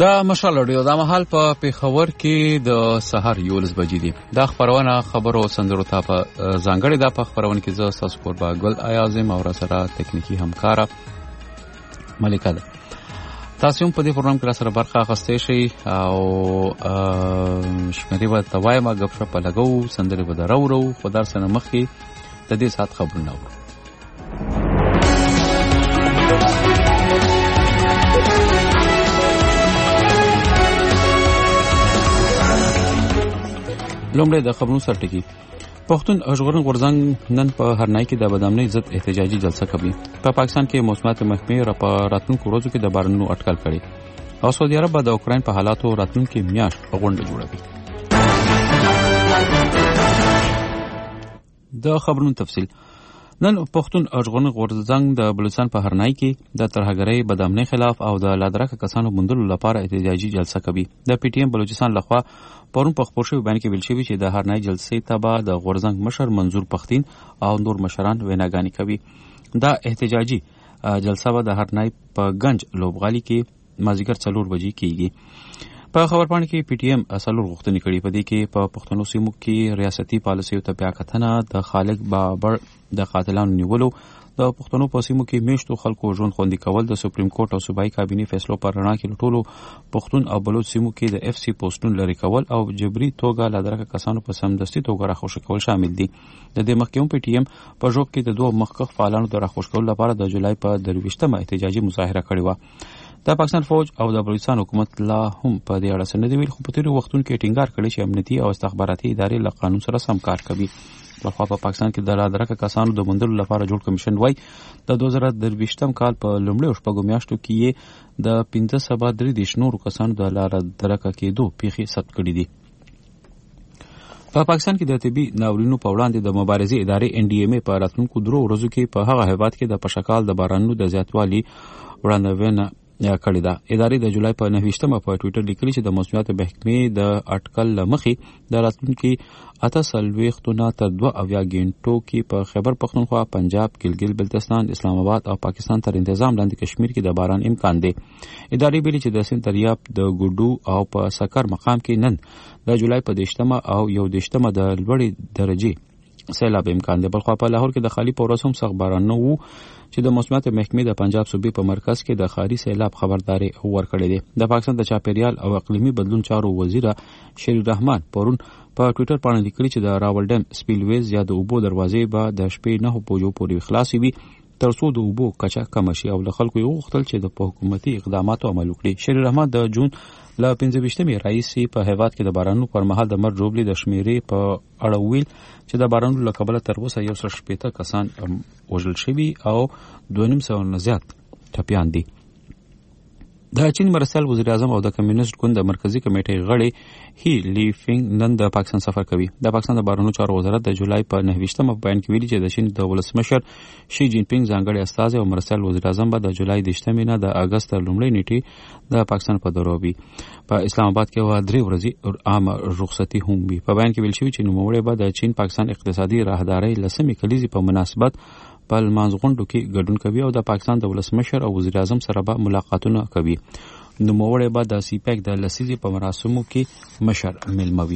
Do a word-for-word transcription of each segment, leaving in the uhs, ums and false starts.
دا مشال اډیو دا مهال په پیښور کې د سحر یولس بجې دي. دا خبرونه خبرو سندرو ته په ځانګړي دا په خبرونه کې زه تاسو کور با ګل ایازم او سره تکنیکی همکارا ملکه ده. تاسو هم په دې پروګرام کې سره برخه اخیستئ شئ او شمېرې به ته وایم غږ شپ لګو سندرې به درورو خو در سره مخکې د دې سات خبرونه اورو. لومړی د خبرونو سرټکی پښتون ژغورنې غورځنګ نن په هرنای کې د بدامنۍ ضد احتجاجي جلسه کوي. په پاکستان کې موسمیات محکمې را په راتلونکو ورځو کې د بارانونو اټکل کړي او سعودي عرب د اوکراین په حالاتو راتلونکو میاشت غونډه جوړوي. د خبرونو تفصیل نن پښتون ژغورنې غورځنګ د بلوچستان په هرنای کې د ترهګرۍ بدامنۍ خلاف او د لادرکه کسانو موندلو لپاره احتجاجي جلسه کوي. د پی ټی ایم بلوچستان لخوا پرون په خبر شوی بیان کې ویل شوی چې د هرنای جلسې ته به د غورځنګ مشر منظور پښتين او نور مشران ویناګانې کوي. دا احتجاجي جلسه به د هرنای په گنج لوبغالي کې مازیګر څلور بجې کیږي. په خبرپاڼه کې پی ټی ایم اصلور غوښتنې کړي په دې کې په پښتنو سیمو کې ریاستي پالیسیو ته بیا کتنه د خالق بابر د قاتلانو نیولو د پښتنو په سیمو کې میشتو خلکو ژوند خوندي کول د سپریم کورټ او صوبایي کابینې فیصلو پر رڼا کې ټولو پښتون او بلوچ سیمو کې د اف سی پوسټونو لري کول او جبري توګه لادرکه کسانو په سمدستي توګه راخوش کول شامل دي. د دې مخکې پی ټی ایم په ژوب کې د دوه مخکښ فعالانو د راخوش کولو لپاره د جولای په درویشتمه احتجاجي مظاهره کړې و. د پاکستان فوج او د بلوچستان حکومت لا هم په دې اړه څه نه دی ویل خو په تیرو وختونو کې ټینګار کړی چې امنیتي او استخباراتي ادارې له قانون سره سم کار کوي. لخوا په پاکستان کې د لادرکه کسانو د موندلو لپاره جوړ کمیشن وای د دوه زره درویشتم کال په لومړیو شپږو میاشتو کې د پنځه سوه درې دېرش نورو کسانو د لادرکه کېدو پیښې ثبت کړي دي. په پاکستان کې د طبي ناورینونو په وړاندې د مبارزې ادارې ان ډي ایم ای په راتلونکو درو ورځو کې په هغه هیواد کې د پشکال د بارانونو د زیاتوالي وړاندوینه کړی ده. ادارې د جولای په نهویشتمه په ټویټر لیکلي چې د موسمیات محکمې د اټکل له مخې د راتلونکي اته څلوېښتو نه تر دوه اویا ګینټو کې په خیبر پښتونخوا، پنجاب، ګلګل بلتستان، اسلام آباد او پاکستان تر انتظام لاندې کشمیر کې د باران امکان دی. ادارې ویلي چې د سند دریاب د ګوډو او په سکر مقام کې نن د جولای په دیشتمه او یو دیشتمه د لوړې درجې سیلاب امکان دی. بلخوا په لاهور کې د خالی پورس هم سخت باران نه وو چې د موسمیات محکمې د پنجاب صوبې په مرکز کې د خاري سیلاب خبرداري ورکړې ده. د پاکستان د چاپیریال او اقلیمي بدلون چارو وزیر شیر الرحمن پرون په ټویټر باندې لیکلي چې د راول ډیم سپیلویز یا د اوبو دروازې به د شپې نه بجو پورې خلاصې وي ترڅو د اوبو کچه کم شي او له خلکو یې وغوښتل چې د حکومتي اقداماتو عمل وکړي. شیر الرحمن د جون له پنځه ویشتمې راهیسې په هیواد کې د بارانونو پر مهال د مر جوړلې د شمیرې په اړه ویل چې د بارانونو له کبله تر اوسه یو سل شپېته کسان وژل شوي او دوه نیم سوه نه زیات ټپیان دي. د چین مرستیال وزیر اعظم او د کمیونست ګوند د مرکزی کمیټې غړي هی لیفینګ نن د پاکستان سفر کوي. د پاکستان د بهرنیو چارو وزارت د جولای په نهویشتمه په بیان کې ویلي چې د چین د ولسمشر شي جین پینګ ځانګړي استازی او مرستیال وزیر اعظم به د جولای دیشتمې نه د اګست تر لومړۍ نیټې د پاکستان په دورو وي. په اسلام آباد کې و درې ورځې عامه رخصتي هم وي. په بیان کې ویل شوی چې نوموړی به د چین پاکستان اقتصادي راهدارۍ لسمې کلیزې په مناسبت په لمانځه غونډو کې ګډون کوي او د پاکستان د ولسمشر او وزیر اعظم سره به ملاقاتونه کوي. نوموړی به د سی پیک د لسیزې په مراسمو کې مشر ملموي.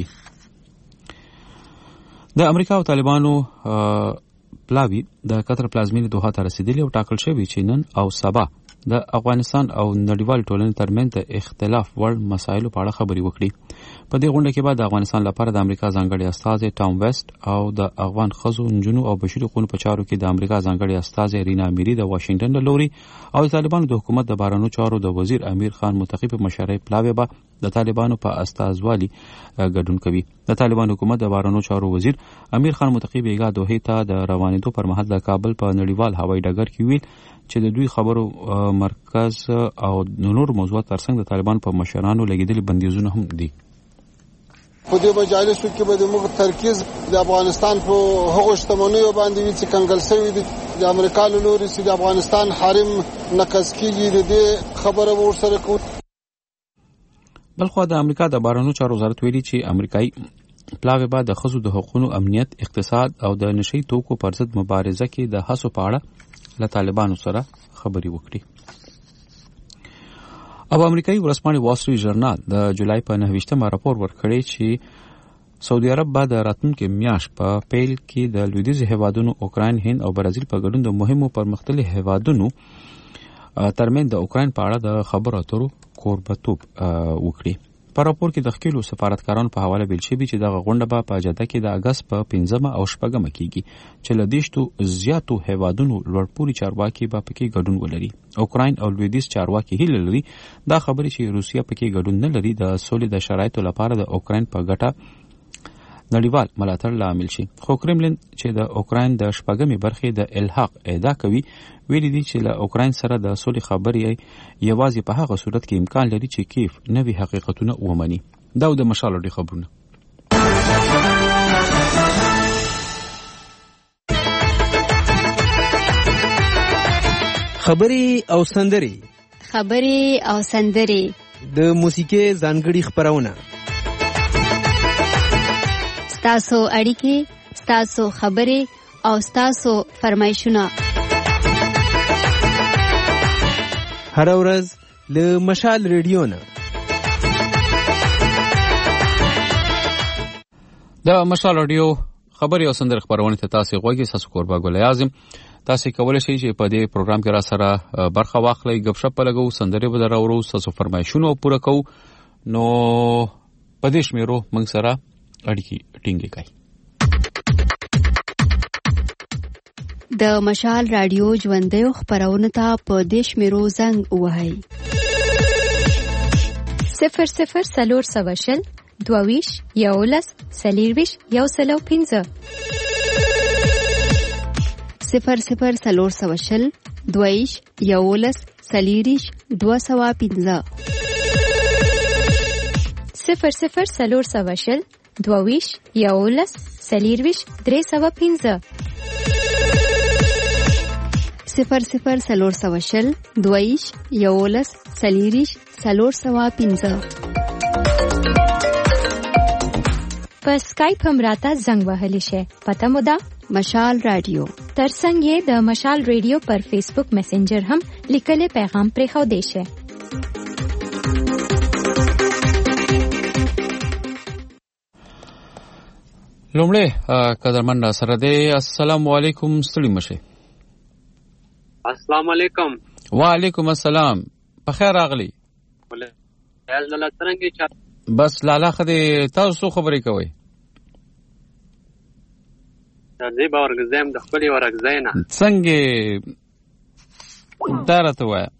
د امریکا او طالبانو پلاوی د قطر پلازمینې دوحه ته رسیدلی او ټاکل شوی چې نن او سبا د افغانستان او نړیوال ټولنې ترمنځ د اختلاف وړ مسایلو په اړه خبرې وکړي. په دې غونډه کې به د افغانستان لپاره د امریکا ځانګړي استازی ټام ویسټ او د افغان ښځو، نجونو او بشري حقوقو په چارو کې د امریکا ځانګړي استازی رینا میری د واشنگټن له لوري او د طالبانو د حکومت د بهرنیو چارو د وزیر امیر خان متقی په مشرۍ پلاوی به د طالبانو په استازوالي ګډون کوي. د طالبانو حکومت د بهرنیو چارو وزیر امیر خان متقی بیګا دوحې ته د روانېدو پر مهال د کابل په نړیوال هوایي ډګر کې ویل چې د دوی خبرو مرکز او نور موضوعات ترڅنګ د طالبانو په مشرانو لګیدلي بندیزونه هم دي. په دې مجالسو کې به د موږ ترکیز د افغانستان په هغو شتمنیو باندې وي چې کنګل شوي دي د امریکا له لورې چې د افغانستان حریم نقض کېږي د دې خبره به ورسره کوو. بلخوا د امریکا د بهرنیو چارو وزارت ویلي چې امریکایي پلاوی به د ښځو د حقوقو امنیت، اقتصاد او د نشئی توکو پر ضد مبارزه کې د هڅو په اړه له طالبانو سره خبرې وکړي. او امریکایي ورځپاڼې وال سټریټ ژورنال د جولای په نهه راپور ورکړی چې سعودي عرب به د راتلونکي میاشت په پیل کې د لویدیځ هیوادونو اوکراین، هند او برازیل په ګډون د مهمو پرمختللي هیوادونو ترمن د اوکراین په اړه د خبرو اترو کوربتوب وکړي. په راپور کې د ښکېلو سفارتکارانو په حواله ویل شوي چې دغه غونډه به په جده کې د اګست په پنځمه او شپږمه کېږي چې له دېرشو زیاتو هیوادونو لوړپوړي چارواکي به پکې ګډون ولري. اوکراین او لویدیځ چارواکي هیله لري دا خبرې چې روسیه پکې ګډون نه لري د سولې د شرایطو لپاره د اوکراین په ګټه نړیوال ملاتړ لامل شي. خو کرملین چې د اوکراین د شپږمې برخې د الحاق ادعا کوي ویلي دي چې له اوکراین سره د سولې خبرې یوازې په هغه صورت کې امکان لري چې کیف نوي حقیقتونه ومني. دا د مشال لري خبرونه. خبرې او سندري خبرې او سندري د موسیقي ځانګړي خبرونه ستاسو اړیکې، ستاسو خبرې او ستاسو فرمایشونه هر ورځ له مشال ریډیو نه. د مشال رادیو خبري او سندري خبرونه ته تاسو غوږی تاسو قربا ګل اعظم تاسو کولای شئ چې په دې پروګرام کې را سره برخه واخلئ، غب شپ لګو، سندري به دراورو، تاسو فرمایشونه پوره کوو. نو په دې شمیرو موږ سره اړیکې ټینګې کړئ. د مشال رادیو ژوندیو خبرونه ته په دې شمیرو زنګ ووهئ: صفر صفر څلور سوه شل دوه ویشت یولس څلېرویشت یو سل او پنځه صفر صفر څلور سوه شل دوه ویشت یولس څلېرویشت دوه سوه پنځه صفر صفر څلور سوه شل دوه ویشت یولس څلېرویشت درې سوه پنځه صفر صفر څلور سوه شل دوه ویشت یولس څلېرویشت څلور سوه پنځه. په سکایپ هم راته زنګ وهلی شئ. پته مو ده مشال رادیو. ترڅنګ یې د مشال رادیو پر فیسبوک میسنجر هم لیکلی پیغام پرېښودی شئ. لومړی قدرمن را سره دی. السلام علیکم. ستړي مشئ. السلام علیکم. وعلیکم السلام. په خیر راغلی. بس لالا خدای تاسو خبرې کوئ. زه به ورګزم د خپلې ورګزۍ نه. څنګه دا راته وایه.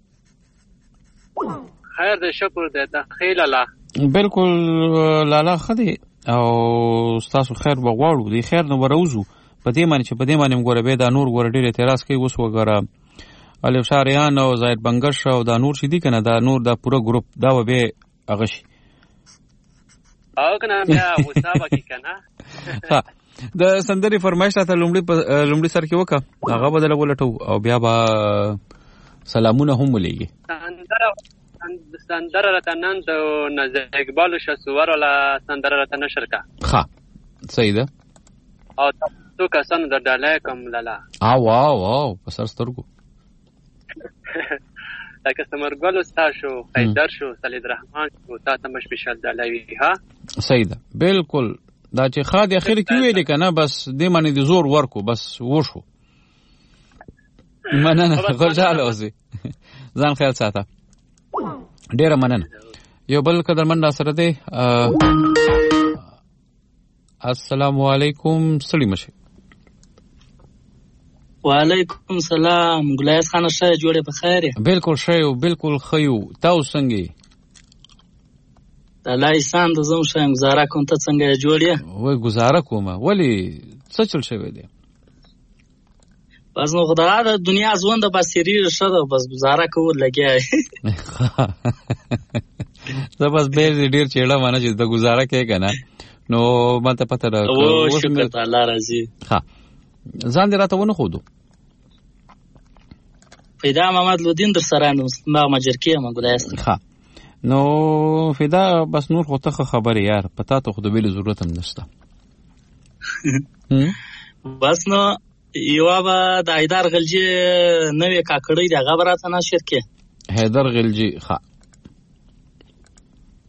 خیر دی، شکر دی. د خیر لالا بالکل لالا خدای او ستاسو خیر به غواړو. د خیر نه وروزو په دې معنی چې په دې معنی موږ به دا نور ور ډېر اعتراض کوي. اوس وګوره الف شاریان او زاید بنگش او دا نور چې دي کنه دا نور دا پوره ګروپ دا و به هغه شي او کنه بیا وسابه کی کنه. ها د سندري فرمایش ته لومړی لومړی سر کې وکړه هغه بدل ولټو او بیا با سلامونه هم ولېږي. سندره سندره راته نن د نزد اقبال شسوار ولا سندره راته نشر کا. ها صحیح ده. او تاسو کسانو د ډالای کوم لالا. او واو واو په سر سترګو لکه سمرګل استاد شو، حیدر شو، سلید رحمان شو، تا ته مش بشل دلوي. ها صحیح ده بالکل. دا چې خاد اخر کې ویل کنه بس دې معنی د زور ورکو بس وشو. مننه خوشاله اوسئ. ځان خیال ساته. ډیره مننه. یو بل قدرمن را سره دی. السلام علیکم. ستړي مشئ. وعلیکم سلام. ګلایس خان شه جوړه په خیر. بالکل شه بالکل خیو. تاسو څنګه؟ الله سان د زوم شه گزاره کوم. ته څنګه جوړه؟ وای گزاره کومه. ولی څه چل شوی دی؟ بس نو خدای د دنیا ژوند په سری شته بس گزاره کول لګیا. زه بس به ډیر چېړه مانه چې د گزاره کې کنه نو ماته پته راکړه. او شکر تعالی راضي. ها ځان دې راته ونه خودو. پیدا محمد لودین در سره نو ما مجرکی ما ګلایس. ها نو فدا بس نور خو ته خبره یار پتا ته خو د ویل ضرورت هم نشته. بس نو یو با د حیدر غلجی نوې کاکړی د غبرات نه شرکه. حیدر غلجی ها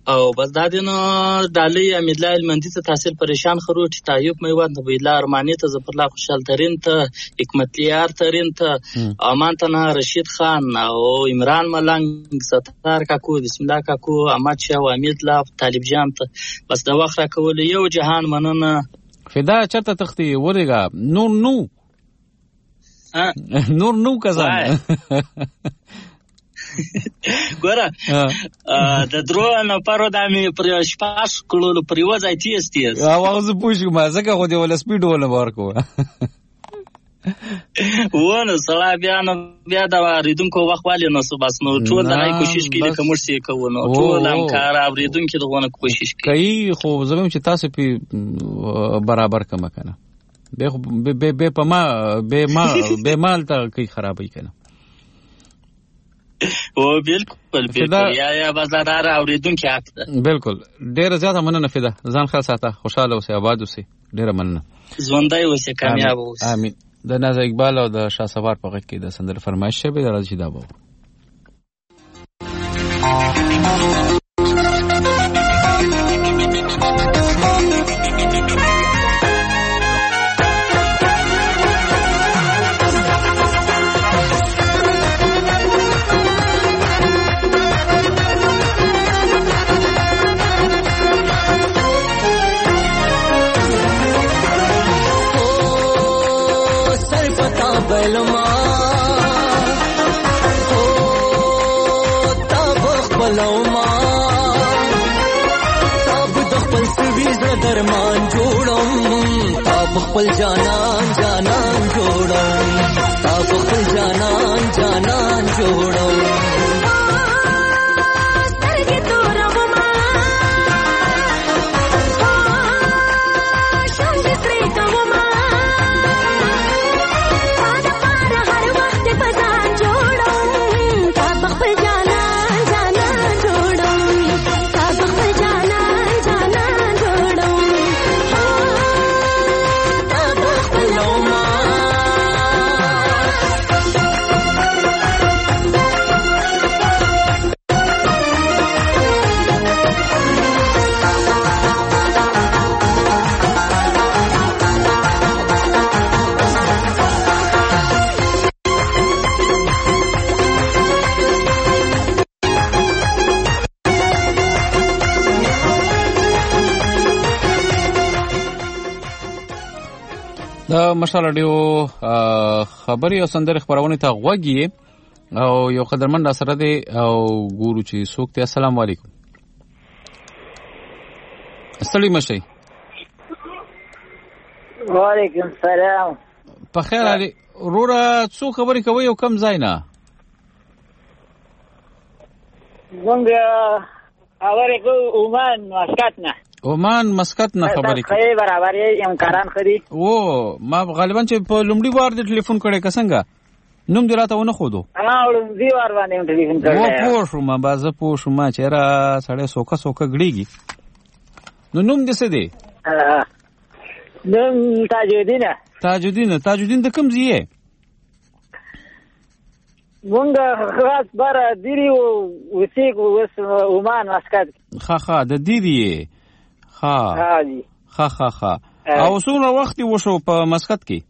او بس دا دینو ډالۍ امیدلا المندی ته تحصیل پریشان خروټ تایوب میوند بیلا ارمانی ته ظفرالله خوشحال ترین ته حکمتیار ترین ته امان تنها رشید خان او عمران ملنګ ستار کاکو بسم الله کاکو احمد شاه او امید لا طالب جان ته بس دا وخت راکول یو جهان مننه فدا چرته تختی ورګه نور نو نور نو کزان ګوره د درو نه پرو د می پر شپاش کولو پر یو ځای تیز تیز اواز پوښ ما زکه خو دی ول سپیډ ول ورکو ونه سلا بیا نو بیا دا ریدونکو وخت والی نو بس نو ټول د راي کوشش کوي کوم څه کوو نو ټول هم کار اوریدونکو دغه کوشش کوي خو زموږ چې تاسو په برابر کما کنه به به به پما به ما به مال ته کوي خرابای کنه او بالکل بالکل یا یا بازار اوریدونکو حق ده بالکل ډیر زیاته مننه فدا ځان خاص ساته خوشاله اوسه آباد اوسه ډیر مننه ژوندۍ اوسه کامیاب اوسه امين د ناز اقبال او د شاه سوار په غږ کې د سندر فرمایش شوی د راځي دا بو بلما او تاب خپلوما تاب د خپل سویز درمان جوړم تاب خپل جانان جانان جوړم تاب خپل جانان جانان جوړم د مشال رادیو خبري او سندري خبرونه ته غوږی او یو قدرمن را سره دی او ګورو چې څوک ته السلام علیکم السلام مشي وعلیکم السلام په خیر علي رورا څو خبري کوي او کم ځای نه څنګه اورې کو عمان مسقط نه عمان مسقط نه خبرې کوي برابر یې امکانان خري او ما غالبا چې په لومړي وار د ټلیفون کړي کسنګا نوم دی راته ونه خودو انا لومړي وار باندې ټلیفون کړي و پوه شوم بازه پوه شوم چې را سړی سوکا سوکا غړيږي نو نوم دې څه دی نوم تاجودین تاجودین تاجودین د کوم ځای مونږه خاص بار دیری او وسیق وس عمان مسقط خا خا د دیری خا خا خا خا او څومره وخت وشو په مسقط کې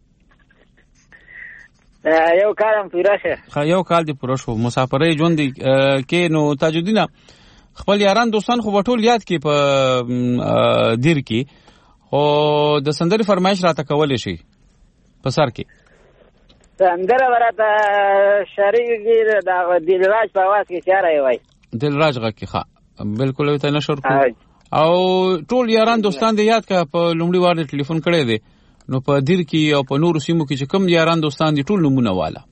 یو کالم پوره شه خا یو کال دی پوره شو مسافرې ژوند کې نو تاجودین خپل یاران دوستان خو ټول یاد کې په دیر کې او د سندري فرمایش راته کولې شي په سر کې سندره ورته شریک دا دلراج په आवाज کې چاره وای دلراج غږ کې ښه بالکل ته نشر کو او ټول یاران دوستان دې یاد کا په لومړي وار ټلیفون کړي دي نو په دیر کې او په نور سیمو کې چې کوم یاران دوستان دي ټول نمونه والا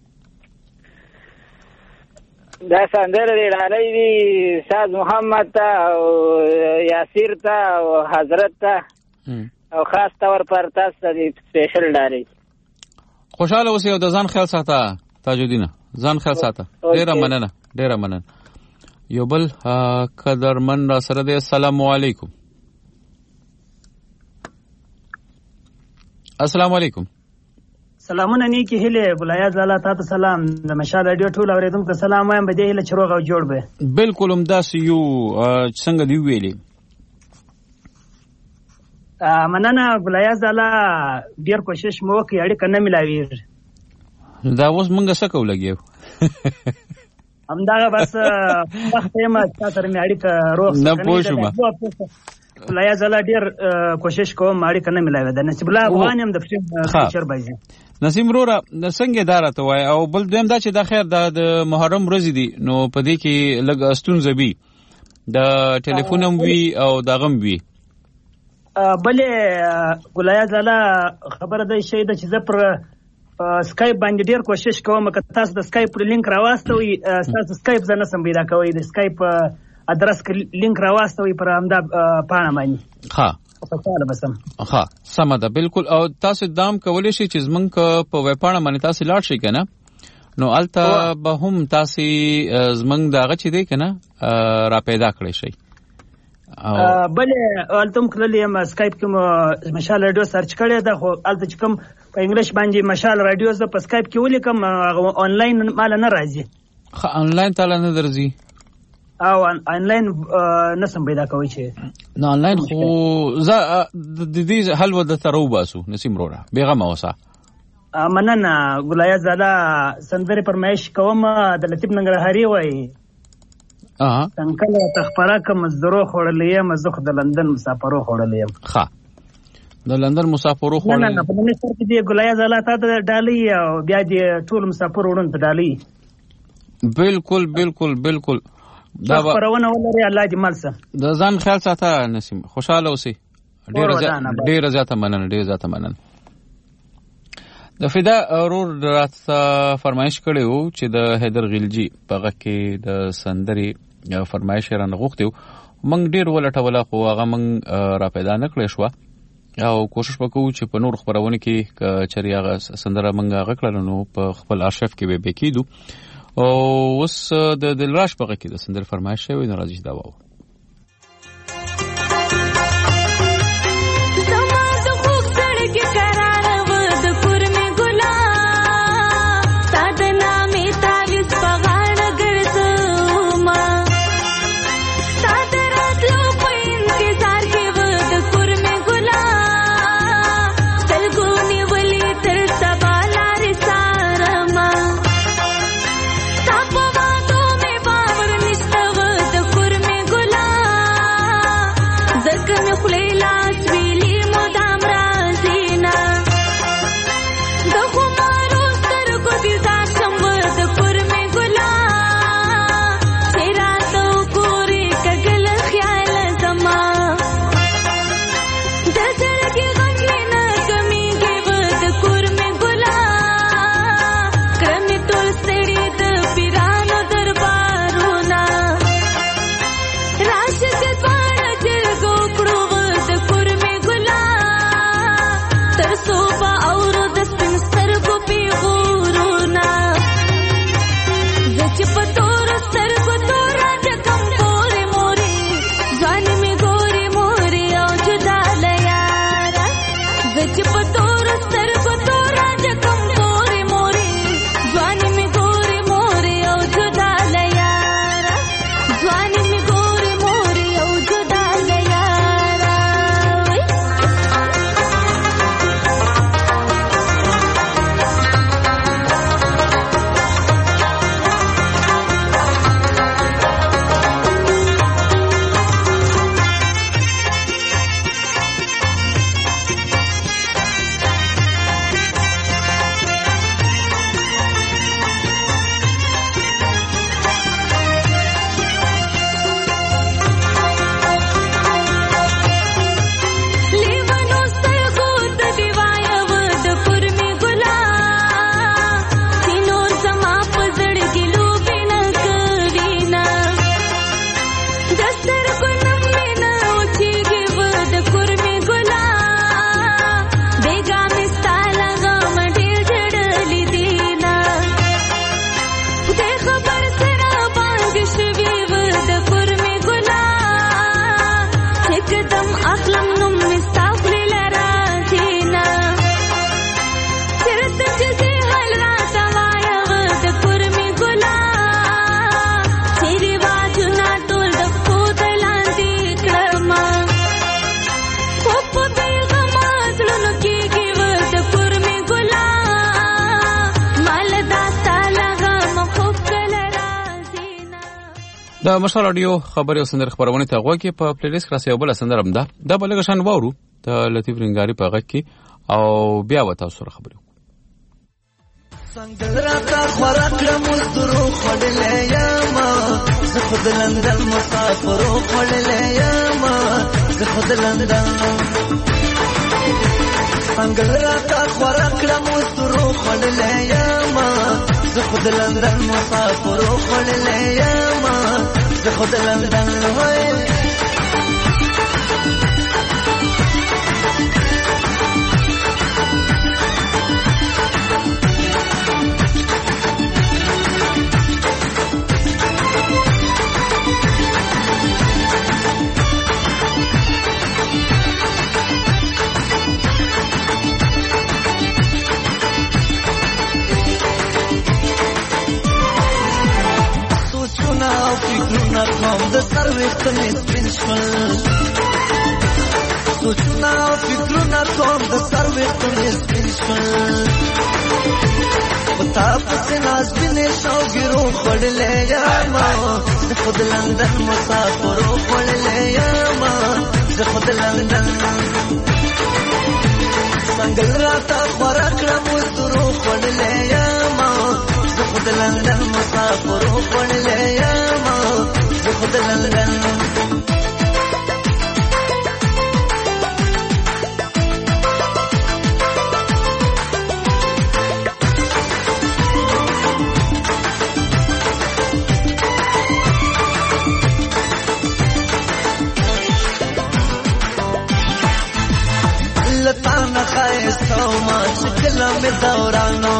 دا سندره دی لالي دی ساز محمد ته او یاسیر ته او حضرت ته او خاص تور پر تاسو دی سپیشل ډالۍ خوشاله اوسئ او د ځان خیال ساته تاجودین ځان خیال ساته ډیره مننه ډیره مننه یو بل قدرمن را سره دی السلام علیکم السلام علیکم سلامونه نیکی هیله ولایت لاله تاسو سلام د مشال رادیو ټول اوریدونکو ته سلام وایم. بده هیله چروغ او جوړ به بالکل همداسې یو څنګه دی ویلي مننه ولایت لاله ډیر کوشش مو وکړ اړیکه نه ملاویږي دا اوس مونږه څه کوو لګیو همدغه بس وخت یې ما تاسو مې اړیکه روغ نه پوه شوم ولایت لاله ډیر کوشش کوم اړیکه نه ملاوي ده. نصیب الله افغان هم د فیچر بایي نسیم وروره څنګه اداره ته وای او بل دویم دا چې د خیر د محرم ورځې دي نو په دې کې لږ ستونزه وي د ټلیفون هم وي او د غم وي بلې ولایت لاله خبره ده شي د چې زه پر سکایپ باندې ډیر کوشش کوم که تاسو د سکایپ لینک راواستوي تاسو سکایپ زنه سم پیدا کوئ د سکایپ ادرس لینک راواستوي پر همدا پاڼه باندې ها په ساده بسم ها سم ده بالکل او تاسو دام کولای شئ چې زمونږ په ویب پاڼه باندې تاسو لاړ شئ کنه نو الته به هم تاسو زمونږ دغه چې دی کنه را پیدا کړئ شئ بلې الته کله یم سکایپ کې مشال رادیو سرچ کړی دا خو الته چې کوم په انګلیش باندې مشال رادیو ز په سکایپ کې ولیکم آنلاین مال نه راځي خا آنلاین تعالی نه درځي او آنلاین نسم پیدا کوي چې نه آنلاین خو ز د دې حل ود ترو باسو نسیم روړه بیغه موسا مننه ولایت زاده سندره پرمایش کوم د لطیف ننګرهاري وای اه څنګه تخپره کوم مزدورو خړلې مزخ د لندن مسافرو خړلې ښه د لندن مسافرو خړلې نه نه په دې سر کې دی ولایت زاده ته ډالۍ او بیا دې ټول مسافر وړون ته ډالۍ بالکل بالکل بالکل دا پرونه ولري الله دې مالسه د ځان خیال ساته نسیم خوشاله اوسې ډیر ډیر زیاته مننه ډیر زیاته مننه د فدا اورور راته فرمایش کړي وو چې د حیدر غلجی په کې د سندري فرمایش رانه غوښتو موږ ډیر ولټوله خو هغه موږ را پیدا نکړې شو او کوشش وکړو چې په نور خبرونه کې چریا هغه سندره موږ غکړل نو په خپل ارشیف کې به کېدو او اوس د دلراش په کې د سندر فرمایش شوی نو راځي دا وو اخلم نوم مستقبل راځينا چرته د مشال رادیو خبري او سندر خبرونه ته غوږی په پلی لیست کې یو بل سندر هم ده دا بلګه شان وورو ته لطیف رنگاری په غږ کې او بیا وتا سره خبرو څنګه راته خوراکړه مزدورو خړلې یما زه خود لندن مسافرو خړلې یما زه خود لندن څنګه راته خوراکړه مزدورو خړلې یما زه خود لندن مسافرو خړلې یما زه خود لندن وای فکرونه کوم د سر وختنې سپین شول سوچونه او فکرونه کوم د سر وختنې سپین شول پتا پسې ناز بینې شوګیرو خړلې یما زه خود لندن مسافرو خړلې یما زه خود لندن څنګه راته خوراکړه مزدورو خړلې یما زه خود لندن مسافرو خړلې یما زه خود لندن لطانا خایستا ما شکل می دورانو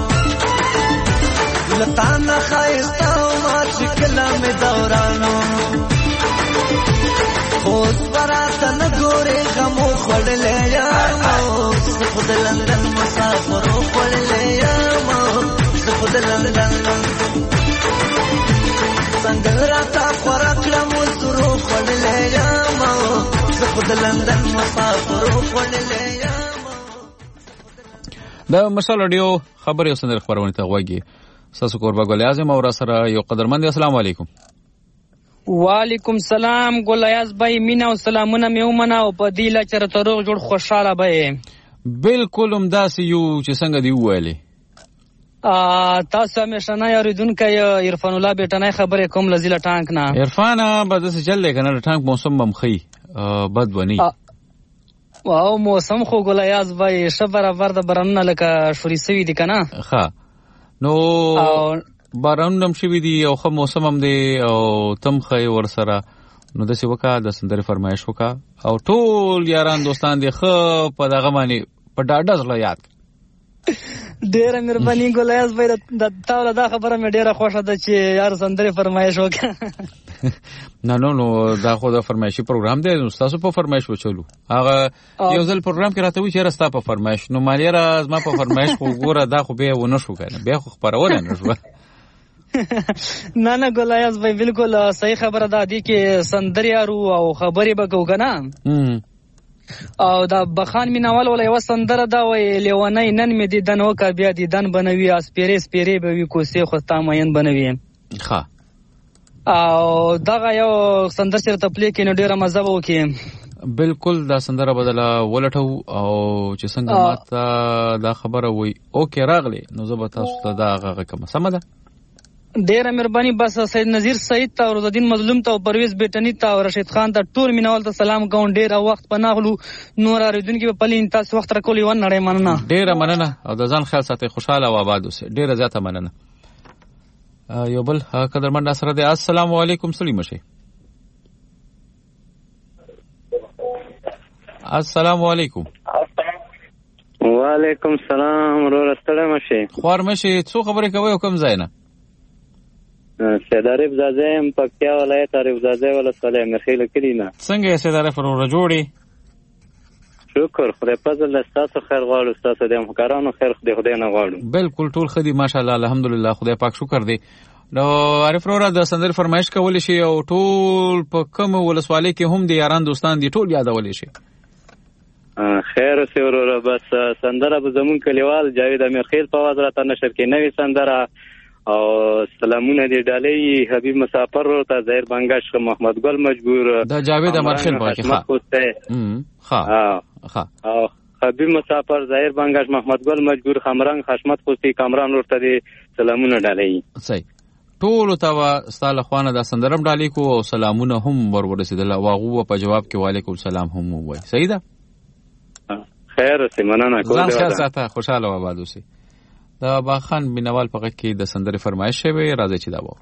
لطانا خایستا ما شکل می دورانو خوز براتا نگوری غمو خوڑلے یامو خود لندن مسافرو خوڑلے یامو خود لندن سنگل راتا خوراکڑا مزدورو خوڑلے یامو خود لندن مسافرو خوڑلے یامو. د مشال رادیو خبري او سندر خبرونه ته غوږی ساسو قربا ګل اعظم او را سره یو قدرمند السلام علیکم. وعلیکم سلام ګل ایاز بای مینا او سلامونه مې ومنه او په دې لچر تروغ جوړ خوشاله به بالکل هم داسې یو چې څنګه دی ویلې ا تاسو همیشه نه یریدونکې عرفان الله بیٹنه خبره کوم لزیله ټانک نه عرفان به داسې چل کنه ټانک موسم بمخی بد ونی واو موسم خو ګل ایاز بای شبره ورده برنه لکه شوري سوي دي کنه ها نو بارانم شوی دی او خو موسم هم دی او تم خې ور سره نو د څه وکا د سندره فرمایش وکا او ټول یاران دوستان دی خو په دغه باندې په ډاډه سره یاد ډیره مهرباني ګل ایاز بای د تاوله دا خبره مې ډیره خوښه ده چې یار سندره فرمایش وکا نه نو نو دا خو د فرمایشي پروګرام دی نو تاسو په فرمایش وچولو هغه یو ځل پروګرام کې راته وی چې راستا په فرمایش نو مالیا راز ما په فرمایش خو ګوره دا خو به ونه شو کنه بیا خو خبرونه نه شو نه نه ګل ایاز بای بالکل صحیح خبره ده دی کې سندریارو او خبرې به کو کنه او دا بخان مینوال ولا یو سندره دا وی لیونی نن می دیدن وکا بیا دیدن بنوي اسپیری سپیری به وی کوسه خو تامین بنوي ښه او دا یو سندر سره تپلی کې نو ډیره مزه وکي بالکل دا سندره بدله ولټو او چې څنګه ماته دا خبره وی اوکې راغلی نو زه به تاسو ته دا هغه کوم سم ده ډیره مهرباني بس سید نذیر سعید ته او رضدین مظلوم ته او پرویز بیٹنی ته او رشید خان ته ټول مینوال ته سلام کوم ډیر وخت پناغلو نور اریدونکو په پلین تاسو وخت راکولې ون نړۍ مننه ډیره مننه او د ځان خیال ساتي خوشاله او آباد اوسئ ډیره زیاته مننه یو بل قدرمن سره دی السلام علیکم سلیم شي السلام علیکم وعلیکم السلام ورور ستړی مشه خوار مشه څو خبرې کوي او کوم ځای نه سید عارف زاده ام پکتیا ولایت عارف زاده ولسوالۍ مرخیل کلینا څنګه سید عارف ورور جوړي شکر خدای فضل تاسو خیر غواړو تاسو د همکارانو خیر خدای خدای نه غواړو بالکل ټول خدي ماشاءالله الحمدلله خدای پاک شکر دی نو عارف ورور د سندر فرمایش کول شي او ټول په کوم ولسوالۍ کې هم د یاران دوستان دي ټول یادول شي خیر اوسې وروره بس سندره به زمون کلیوال جاوید امیرخیل په आवाज راته نشر کې نوې سندره او سلامونه دی ډالۍ حبیب مسافر ته ظاهر بنگش محمد ګل مجبور دا جاوید امرخیل باقی ښه ښه ښه او حبیب مسافر ظاهر بنگش محمد ګل مجبور خمرنګ حشمت خوستی کامران ورته دی سلامونه ډالۍ. صحیح ټول ته ستاله خوانه د سندرم ډالۍ کو او سلامونه هم ورورسېدل او هغه په جواب کې وعلیکم السلام هم وای. صحیح ده خیر سي مننه کوم ځان خیر ساته خوشاله و آباد اوسئ. دا باخان بنوال په کې د سندرې فرمایش شوی راځي چې دا وو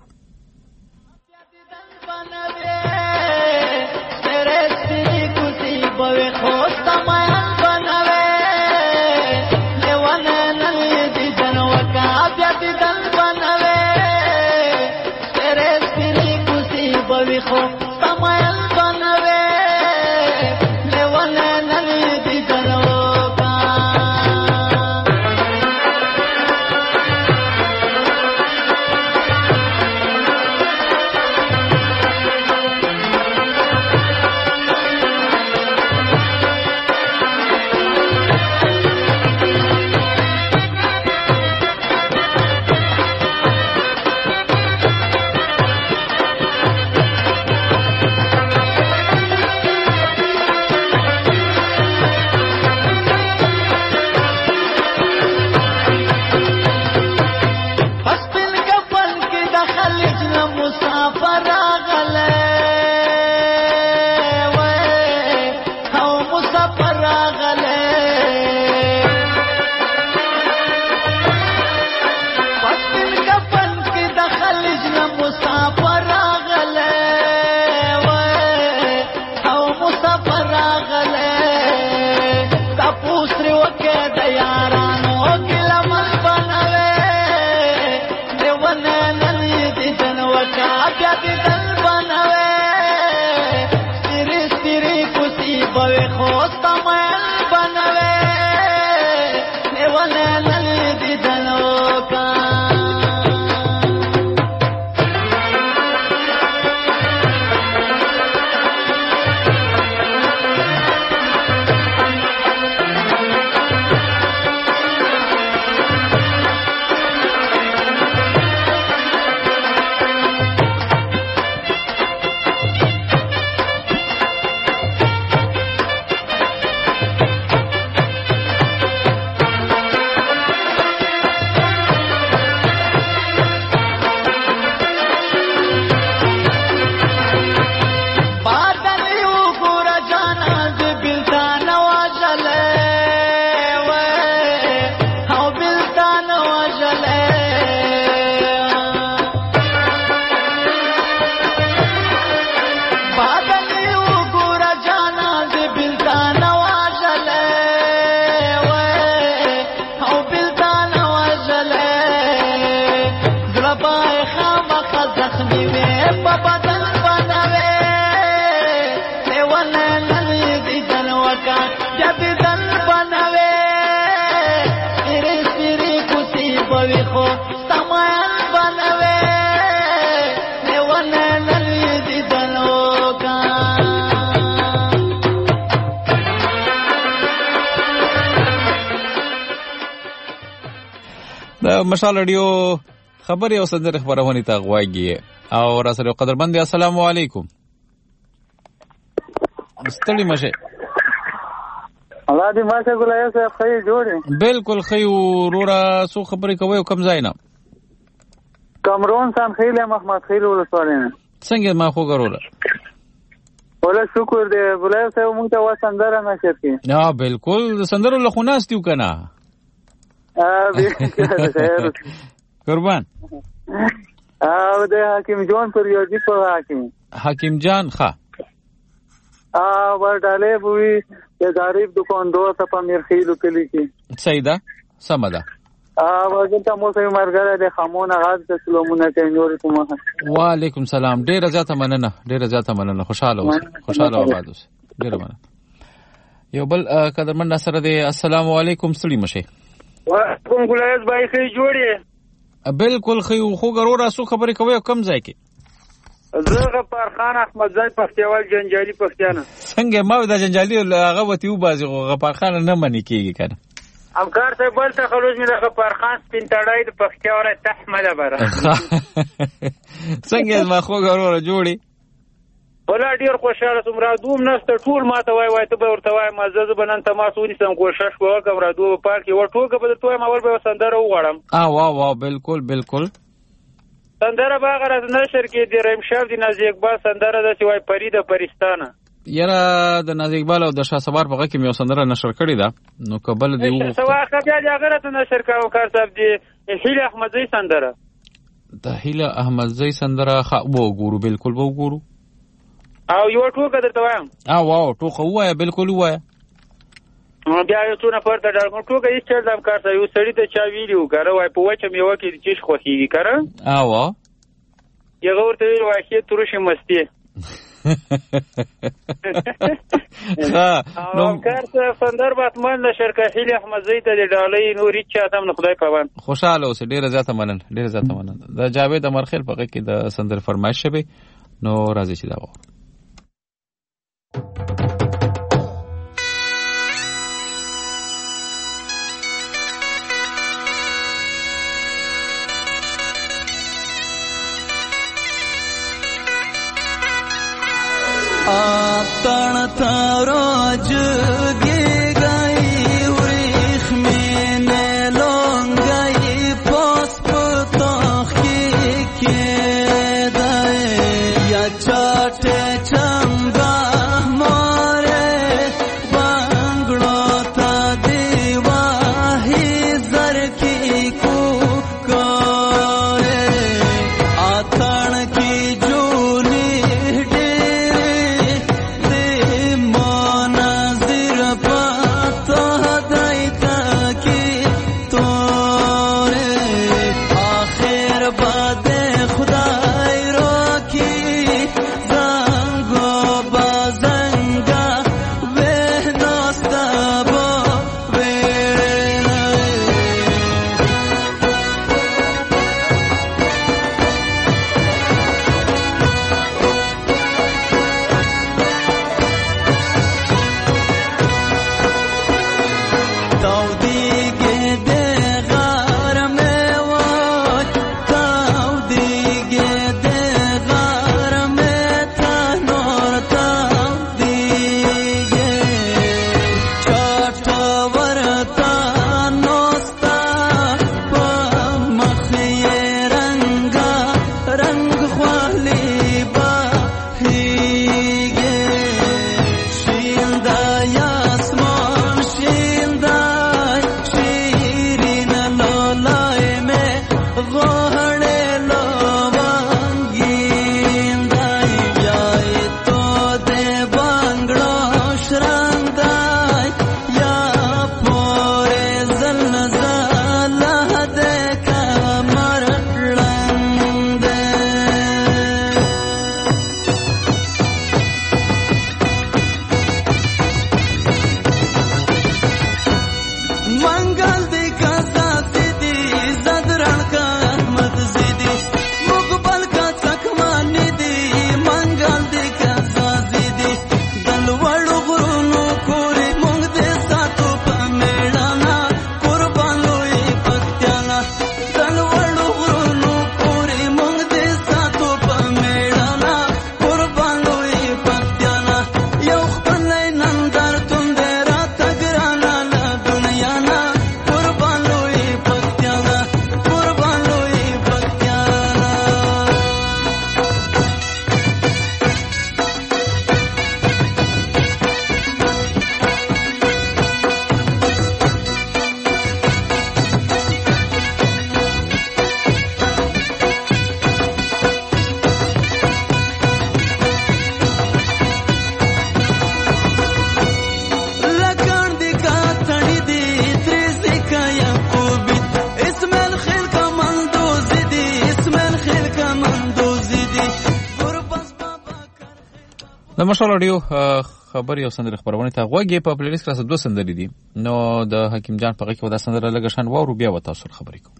مشال رادیو خبري او سندره خبرونه ته غواګي او را سره قدرمن السلام علیکم ستړي مشه الله دې ماشه ګلای صاحب خیر جوړه بالکل خیر ورورا سو خبري کوي کم ځای نه کمرون سان خیله محمد خیل ولسوالینه څنګه ما خو غروله ولا شکر دې ګلای صاحب مونږ ته وسندره نشه کی نه بالکل سندره لخوناستیو کنه قربان او د حکیم جان پر یو دی په حکیم حکیم جان ښه ا ورډاله بوي د غریب دکان دوه ته په مرخیلو کلی کې سیدا سمدا ا ورته مو سه مرګره د خمونه غاز د سلامونه ته نور کومه وعلیکم سلام ډیر زیاته مننه ډیر زیاته مننه خوشاله اوسه خوشاله آباد اوسه ډیر مننه یو بل قدرمن سره دی السلام علیکم ستړي مشه کوم ګلایز بای خې جوړې بالکل خې خو ګرورا سو خبرې کوي کم ځای کې زغه پر خان احمد زای پختیوال جنجالي پختیانه څنګه ما د جنجالي هغه وتی و بازي غفار خان نه منی کیږي کنه همکار ته بل ته خلوص مې دغه پرخان سپین تړای د پکتیا ولایت تحمده بره څنګه ما خو غوړه جوړي ولا ډیر خوشاله سوم را دوم نشته ټول ماته وای وای ته به ورته وای مزه بنن ته ما سونی سم کوشش وکم را دوه پارک یو ټوګه به توه ما ول به سندره وغړم اه واه واه بالکل بالکل سندره باغ را نشر کې د رحیم شاه د نازي اقبال سندره د سی وای پرید پرستانه یاره د نازي اقبال او د شاه سوار په کې مې سندره نشر کړې ده نو قبل دی وو سوا خبیا د هغه ته نشر کاو کار صاحب دی هیله احمدزی سندره د هیله احمدزی سندره خو وګورو بالکل وګورو او یو ټوکه درته وایم اه واو ټوکه وایا بالکل وایا بیا یو څونه پرته ډاګو ټوکه هیڅ چل دم کار یو سړی ته چا ویډیو کړه وای په وچه میوه کې چې خوخیږي کړه اه وا یو ورته ویل وای چې ترشي مستی ها نو کار څه فندر باتمن د شرکت هیله احمدزی ته د ډالۍ نوري چاته من خدای پوان خوشاله اوسه ډیره زیاته منن ډیره زیاته منن دا جاوید امرخیل په کې د سندر فرمایش شوی نو راځي چې دا وره आतण तारोज गे गई उरिख में ने लोंग गई पोस्प तोखी के दे या चाटे चंगा मोरे बांगड़ो ता दीवा ही जर की कुकोरे आतण की जूनी د مشال اډیو خبري او سندري خبرونه ته غوږی په پلی لیست کې دوه سندري دي نو د حکیم جان په کې ودا سندره لګه شان وورو بیا وتا سره خبرې کو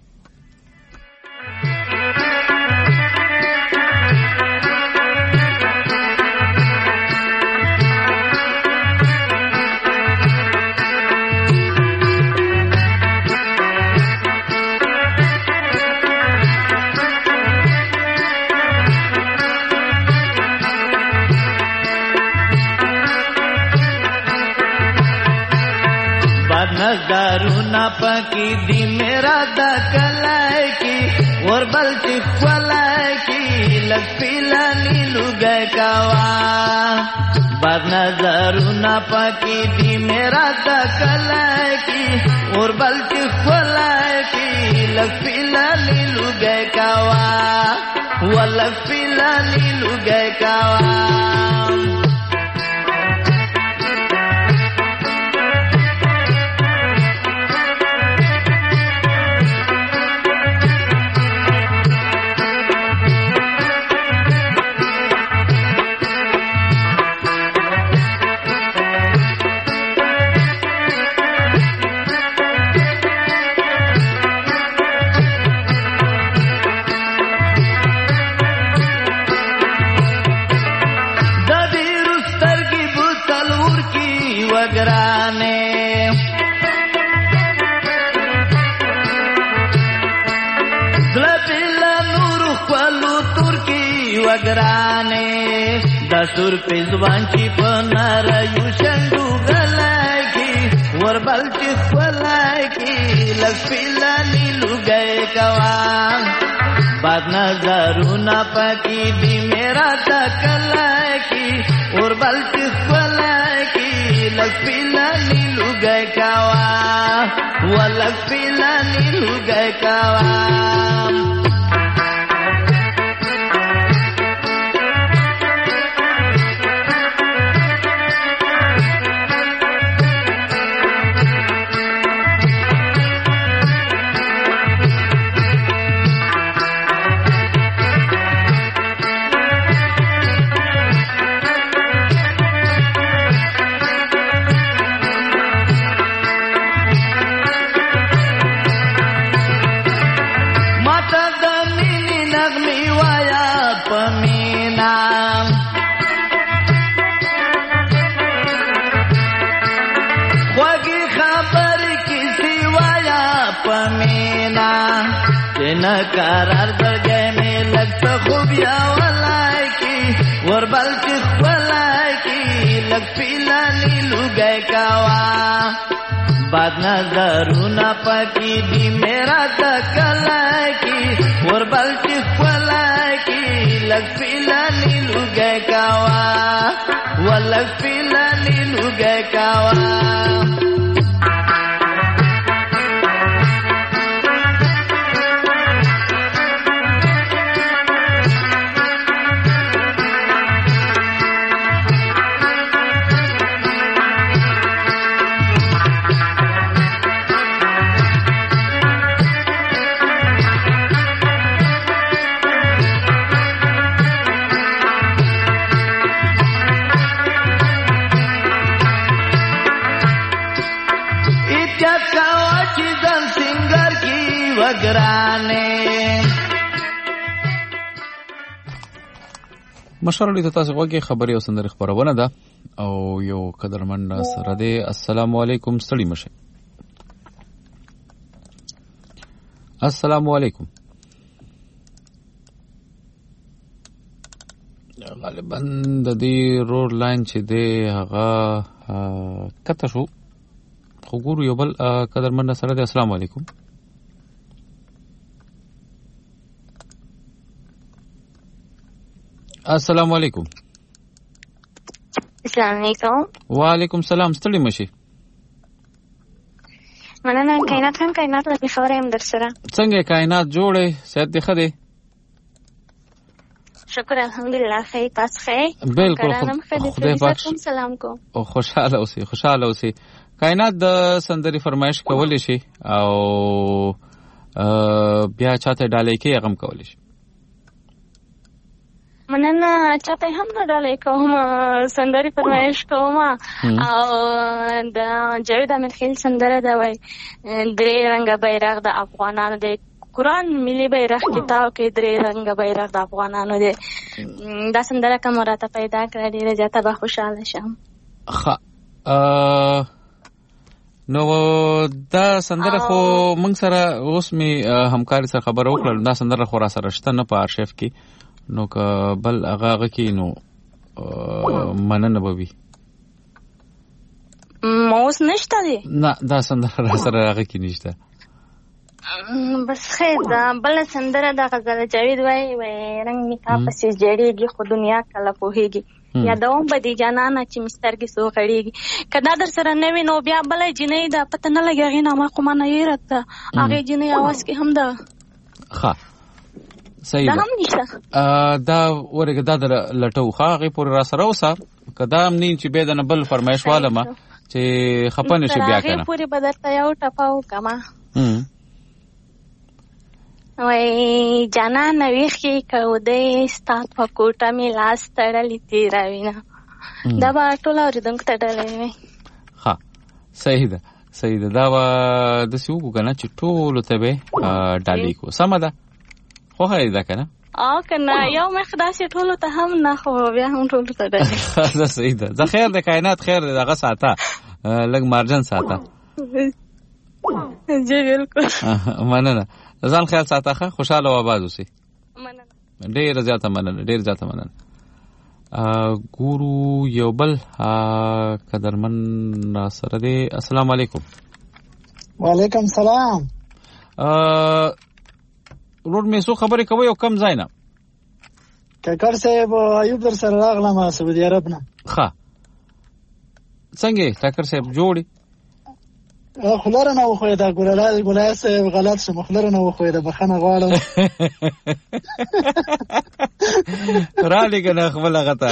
नजरुना पकी दी मेरा द कलाई की और बलती फलाई की लग पीला नीलू गए कावा बद नजरुना पकी दी मेरा द कलाई की और बलती फलाई की लग पीला नीलू गए कावा वो लग पीला नीलू गए कावा वगराने दसुर पिजवांची पनार युशंडू गलाकी वर बलची फलाकी लखपीला नीलू गए कवा बाद नजरू ना पकी दी मेरा तकलाकी और बलची फलाकी लखपीला नीलू गए कवा वो लखपीला नीलू गए कवा करार बगे में लगता खूबिया वाला की और बल्कि वाला की लग पीला नीलू गए कावा बाद नजरू ना पकी दी मेरा तकला की और बल्कि वाला की लग पीला नीलू गए कावा वो लग पीला नीलू गए कावा مشرلی ته تاسو وګورئ خبري او سندري خبرونه ده او یو قدرمن سره ده. السلام علیکم ستړي مشه. السلام علیکم. غالبا د دې روډ لاین چې ده هغه کته شو خو ګورو یو بل قدرمن سره ده. السلام علیکم. السلام علیکم. السلام علیکم. وعلیکم السلام. ستړي مشي. مننه. کائنات هم کائنات له خبره هم در سره. څنګه کائنات جوړه صحت دې خده؟ شکر الحمدلله خیر. تاسو خیر؟ بالکل خدای پاک سلام کو. او خوشاله اوسئ خوشاله اوسئ. کائنات د سندري فرمایش کولای شي او بیا چاته ډالې کې غم کولای شي. مننه. چاته هم نه ډالې کوم سندري فرمایش کوم او د جاوید امیرخیل سندره دا وای درې رنګه بیرغ د افغانانو د قرآن ملي بیرغ کتاب کې درې رنګه بیرغ د افغانانو دی. دا سندره کوم راته پیدا کړه ډیره زیاته به خوشاله شم. ښه نو دا سندره خو موږ سره اوس می همکاري سره خبر وکړل. دا سندره خو را سره شته نه په ارشیف کې نو که بل هغه هغه کې نو مننه به وي. موس نشته دی نه دا سندره سره هغه کې نشته بس خیر دا بل سندره د غزل جاوید وای وای رنگ نکاح پسې جړېږي خو دنیا کله پوهېږي یا دوم بدی جانانه چې مسترګې سو غړېږي کدا در سره نوې نو بیا بل جنې دا پته نه لګي هغې نامه خو ما نه یې رته هغې جنې اواز کې هم ده ښه صحیح دا هم نشته دا ورګه دا د لټو ښه هغې پورې را سره اوسه که دا هم نه چې بیا د نه بل فرمایش والمه چې خفه نه شي بیا که نه هغې پورې به درته یو ټپه وکړمه وای جانانه ویښې کودی ستا په کوټه مې لاس تړلې تېروینه دا به ټوله اورېدونکو ته ډالۍ وي ښه صحیح ده صحیح ده دا به داسې وکړو که نه چې ټولو ته به ډالۍ کړو سمه ده خوښه یې ده که نه او که نه یو مخ داسې ټولو ته هم نه خو بیا هم ټولو ته ډالۍ دا صحیح ده زه خیر د کائنات خیر د هغه ساته لږ مارجن ساته جی بالکل مننه ځان خیال ساته ښه خوشحاله او آباد اوسئ ډېره زیاته مننه ډېره زیاته مننه ګورو یو بل قدرمن سره دی السلام علیکم وعلیکم سلام ورور مې څو خبرې کوئ او کم ځای نه ککړ صاحب ایوب در سره راغلم سعودي عرب نه ښه څنګه ککړ صاحب جوړي خلره نه وخوې دا ګولای ګولای صاحب غلط شم خلره نه وخوې دا بخنه غواړم را لګنه خپل غته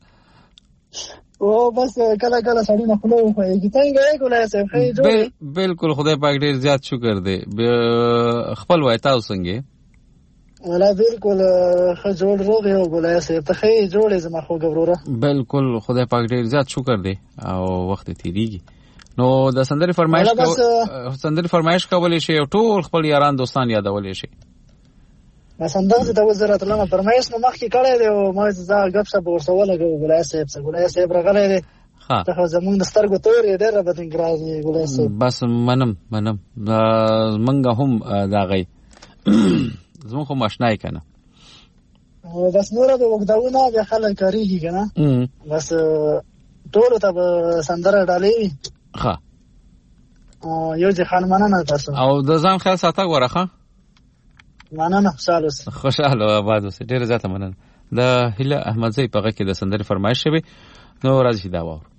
او بس کله کله سړی نه خلو وخوې څنګه یې ګولای صاحب خې جوړ بالکل خدای پاک ډیر زیات شکر دی خپل وای تاسو څنګه ولا بالکل خ جوړ روغ یو ګولای صاحب ته خې جوړې زما خو ګوروره بالکل خدای پاک ډیر زیات شکر دی او وخت تیریږي نو د سندري فرمایش کو سندري فرمایش کولې شي او ټول خپل یاران دوستان یادولې شي ما سندره ته وزارت لمه فرمایش نو مخکې کړی دی او ما زه غب شپ ورسوله ګولای صاحب څنګه ګولای صاحب راغلی دی ها ته زمونږ د سترګو تورې ډېر بدن ګرازي ګولای صاحب بس منم منم منګه هم دا غي زموږ خو ماشنای کنه بس نور به وګداونه به خلک کاریږي کنه بس ټول ته سندره ډالې ښه یو ځای خان مننه تاسو او د ځان خیال ساته غوړه ښه مننه خوشاله اوسئ خوشاله او آباد اوسئ ډېره زیاته مننه د هیله احمدزی په غږ کې د سندرې فرمایش شوی نو راځي دا واورو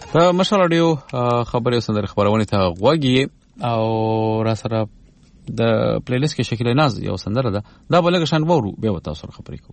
د مشال رادیو خبري سندره خبرونه ته غوږی او را سره د پلی لیست کې شکل ناز یو سندره ده دا بلګ شان وورو به وتا سره خبرې کوو.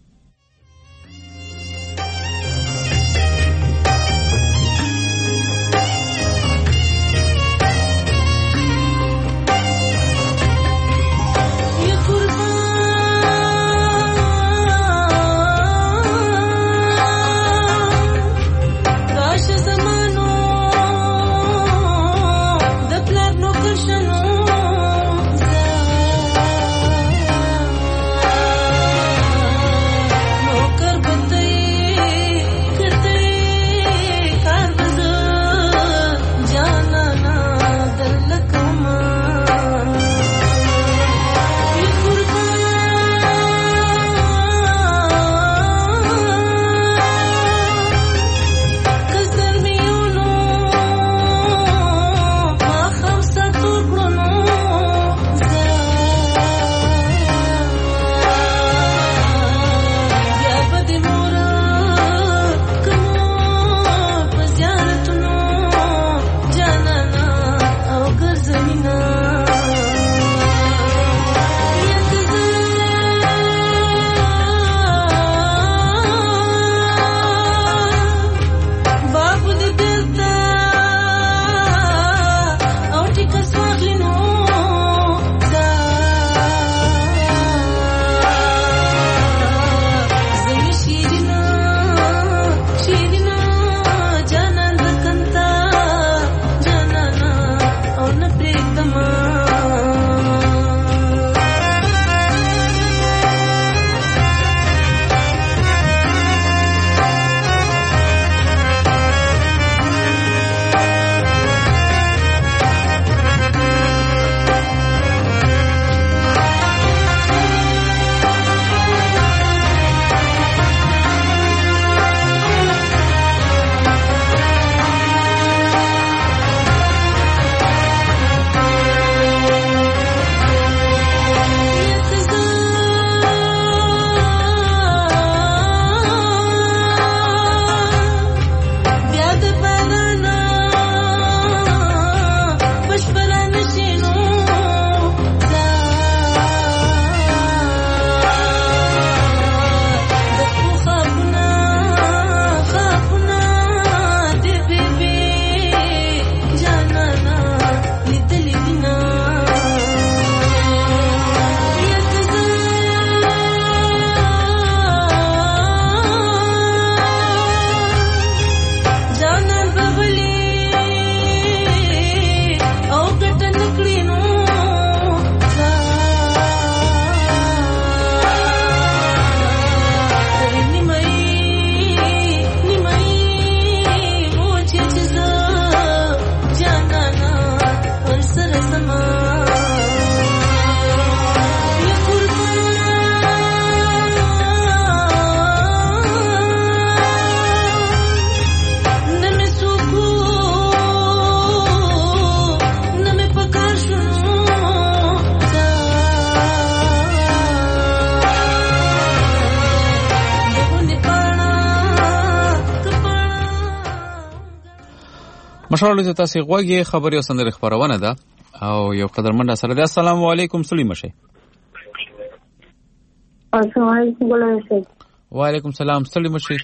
مشال ته تاسو غوږی خبري او سندره خبرونه ده او یو قدرمن سره ده. السلام علیکم سلیم شه. السلام علیکم ګلای شه. وعلیکم السلام سلیم شه.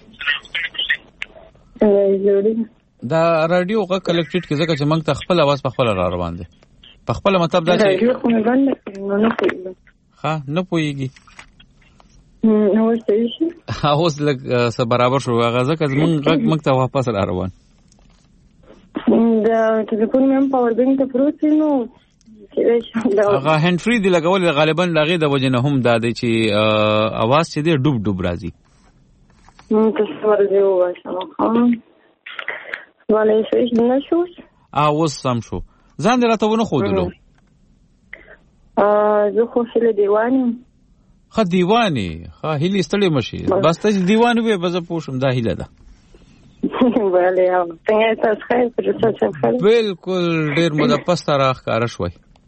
دا رادیو غا کلیکټډ کې ځکه چې موږ ته خپل आवाज په خپل را روان دي. په خپل مطلب دا چې رادیو خو نه بند نه کوي. ها نه پويږي. نو څه شي؟ اوس لږ څه برابر شو هغه ځکه موږ موږ ته واپس را روان. دا ټلیفون مې هم پاور بانک ته پروت نو هغه هند فری دی لګول غالبا لغې د وجه نه هم دا دی چې आवाज چې دی ډوب ډوب راځي. نو تاسو ورته وایئ ولې شوش نه شوش اوس سم شو ځان دراته ونه خودلو ا زه خو شله دیوانی خو دیوانی خو هلي ستړي مشي بس ته دیوانی به بز پوښم دا هله ده ولې او څنګه تاسو خیر پر څه خیر بالکل ډیر مده پس راخ کار شوي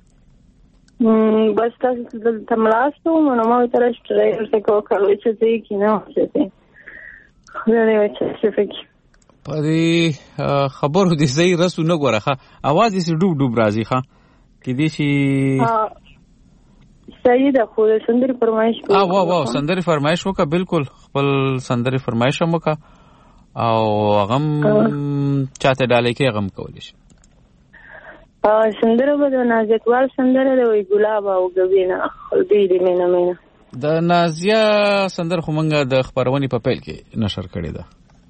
بس تاسو د تملاستو نو ما تر شته څه کو کولای چې کې نه څه خو نه وایي چې فکر په دې خبرو دې صحیح رسو نه ګوره ښه اواز یې ډوب ډوب راځي ښه کېدای شي صحیح ده خو د سندرې فرمایش وکړه وا وا سندرې فرمایش وکړه بالکل خپل سندرې فرمایش هم وکړه او هغه هم چاته ډالۍ کې هغه هم کولی شي سندره به د نازکوال سندره ده وایي ګلاب او ګوینه خلدی دې مینه مینه د نازیه سندره خو موږ د خپرونې په پیل کې نشر کړې ده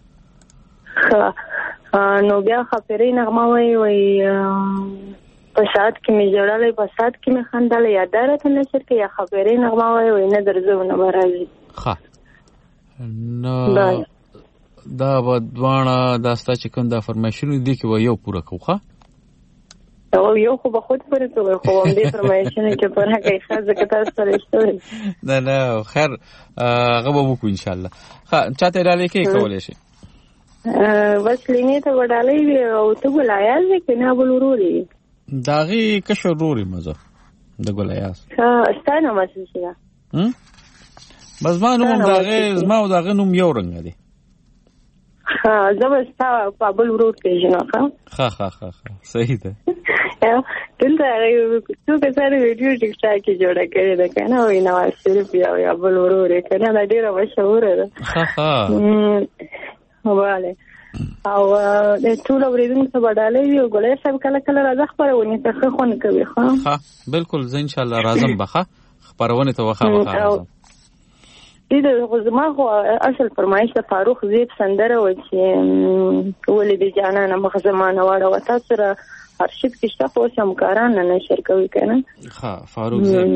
نو بیا خاطرې نغمه وایي وایي په ساعت کې مې ژړلی په ساعت کې مې خندلی یا دا راته نشر کې یا خبرې نغمه وایي وایي نه درځو نه به راځي ښه نو دا به دواړه دا ستا چې کوم دا فرمایشونه دي کې به یو پوره کوو ښه او یو خو به خود پوره کوئ خو همدې فرمایشونه چې پوره کوي ښه ځکه تاسو سره شته نه نه خیر هغه به وکړو انشاءالله ښه چاته ډالۍ کې کولی شي بس لینې ته به ډالۍ وي او ته ګل ایاز یې که نه بل ورور یې د هغې کشر ورور یم زه د ګل ایاز ستا نوم څه شي ده بس زما نوم هم د هغې زما او د هغې نوم یو رنګه دی ښه زه به ستا په بل ورور پېژنم ښه ښه ښه ښه ښه صحیح ده دلته هغې څو کسانو ویډیو ټیک ټاک کې جوړه کړې ده که نه وایي نواز شریف یا یا بل ورور یې که نه دا ډېره مشهوره ده ښه ښه بله او ټول اورېدونکو ته به ډالۍ وي او ګلای صاحب کله کله راځه خپرونې ته ښه خوند کوي ښه ښه بالکل زه انشاءالله راځم به ښه خپرونې ته وخامخا راځم دې د زما خو اصل فرمایش د فاروق زیب سندره وه چې ولې دې جانانه مخ زمانه واړوه تاسو سره ارشیف کې شته خو اوس همکاران نه نشر کوي که نه ښه فاروق زیب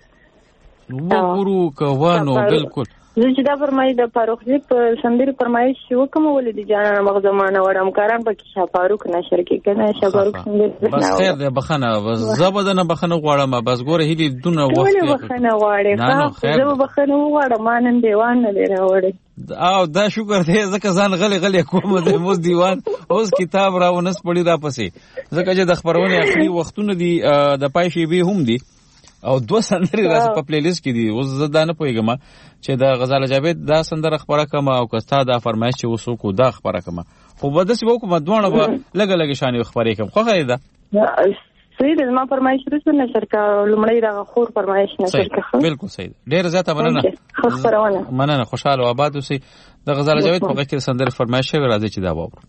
وګورو که وا نو بالکل زه چې دا فرمایش د فاروق زیب په سندرې فرمایش وکړم ولې دې جانانه مخ زمانه واړه همکاران پکې شاه فاروق نشر کوي که نه شاه فاروق سندرې بس خیر دی بخښنه بس زه به دنه بخښنه غواړم بس ګوره هیلې دونه وخت ولې بخښنه غواړې زه به بخښنه وغواړم ما نن دیوان نه دی راوړی او دا شکر دی ځکه ځان غلی غلی کوم دی اوس دیوان اوس کتاب راونس پړي راپسې ځکه چې د خپرونې اخري وختونه دي د پای شیبې هم دي او دوه سندرې راځي په پلی لیست کې دي اوس زه دا نه پوهېږم چې د غزاله جاوید دا سندره خپره کړم او که ستا دا فرمایش چې اوس وکړو دا خپره کړم خو به داسې به وکړم دواړه به لږه لږې شانې خپرې کړم خوښه یې ده صحیح ده زما فرمایش وروسته نشر کړه لومړی دغه خور فرمایش نشر کړه بالکل صحیح ده ډېره زیاته مننه مننه خوشحاله او آباد اوسئ د غزاله جاوید په غږ کې د سندرې فرمایش شوی راځي چې دا واورو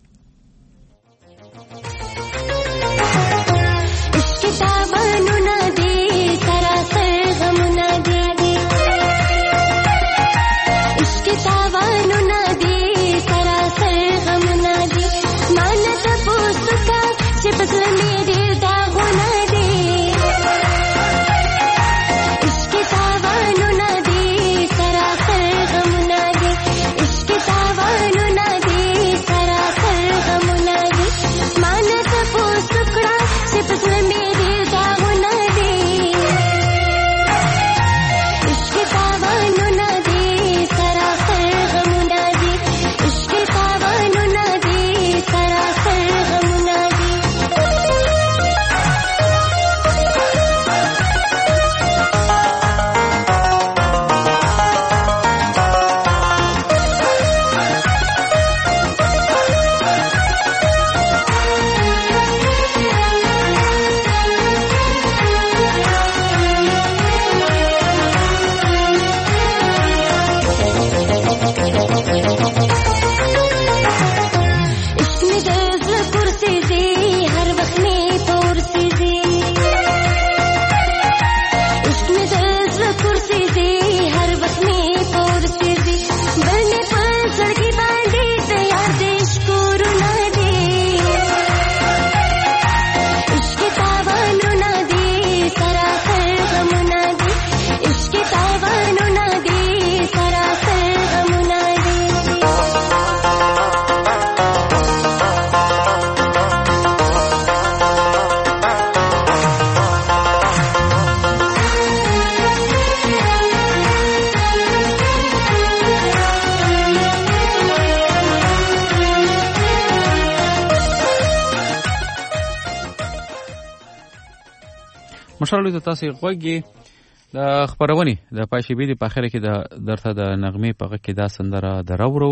مشرلو ته تاسو غوږی د خبرونې د پایشيبې د پاخره کې د درته د نغمې په غږ کې دا سندره دراورو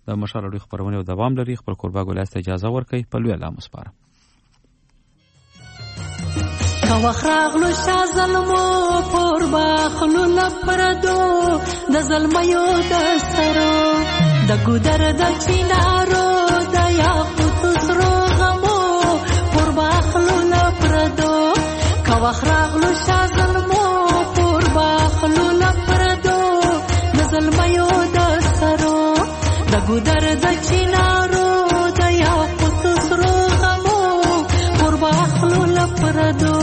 د مشال راډیو خپرونه دوام لري. خپل کوربه ګولیاس ته اجازه ورکړئ. په لوی الله مو سپارم. که وخت راغلو شا ظلمو پور باخلو لپردو د ظلمیو د سرو د ګودر د چینارو د یاقوتو سرو غمو پور باخلو لپردو که وخت راغلو شا ظلمو پور باخلو لپردو د ظلمیو د سرو د ګودر د چینارو د یاقوتو سرو غمو پور باخلو لپردو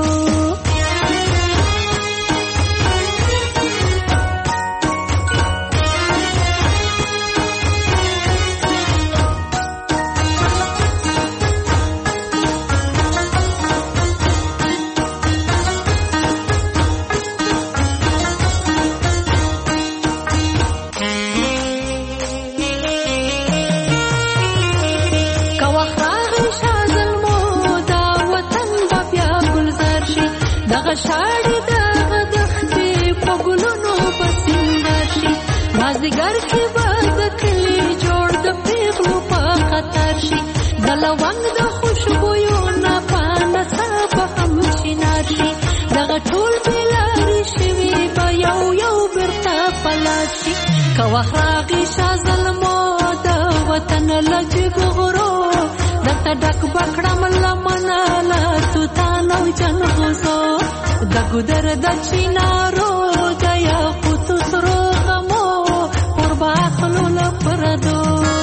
شاړې دغه دښتې په ګلونو به سینګار شي مازدیګر کې به د کلي جوړ د پیغلو په خطر شي د لونګ د خوشبویو نه په نڅا به هم شینار شي دغه ټول بېلارې شوي به یو یو بېرته په لاس شي که وخت راغی شا ظلمو د وطن له جګو غرو درته ډک به کړم لمنه له توتان او جنغوزو د ګودر د چینارو د یاقوتو سرو غمو پور باخلو لپردو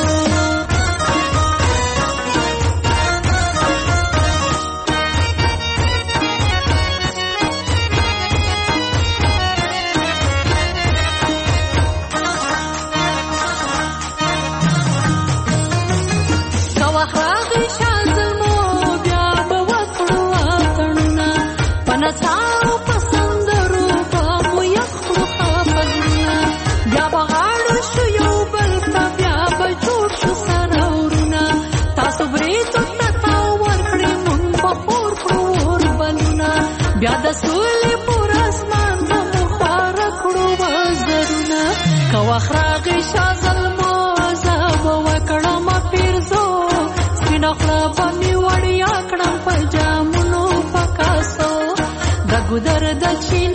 که وخت راغی شا ظلمو بیا به وکړو اتڼونه په نڅا بیا د سولې پر اسمان به مو خواره کړو وزرونه که وخت راغی شا ظلمو زه به وکړم پیرزو سپینه خوله به مې وړیا کړم په جامونو په کاسو د ګودر د چین